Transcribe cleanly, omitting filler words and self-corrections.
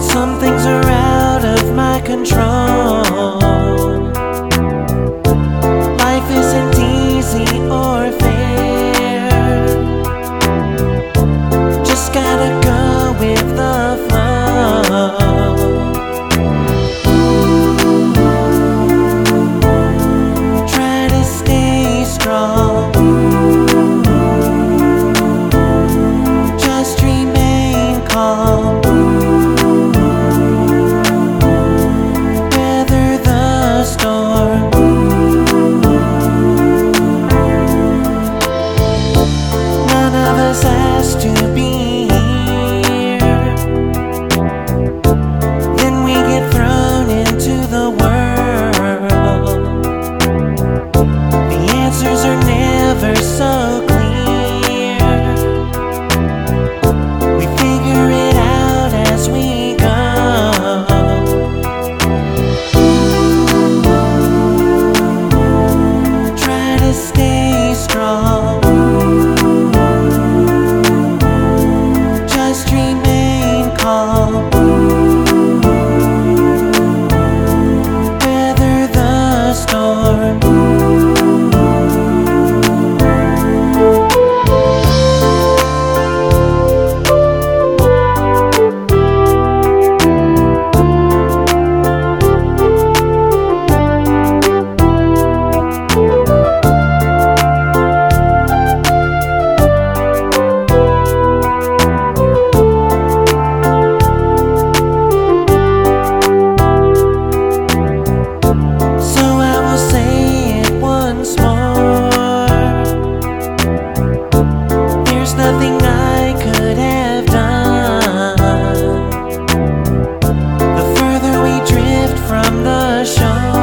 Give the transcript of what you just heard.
some things are out of my control. Life isn't easy or fair. Just gotta go with the flow. Try to stay strong. Just remain calm. Weather the storm. None of us has to be here. Then we get thrown into the world. The answers are never so clear. We figure it out as we go. Try to stay strong. Just remain calm. Weather the storm. So I will say it once more. There's nothing I could have done. The further we drift from the shore,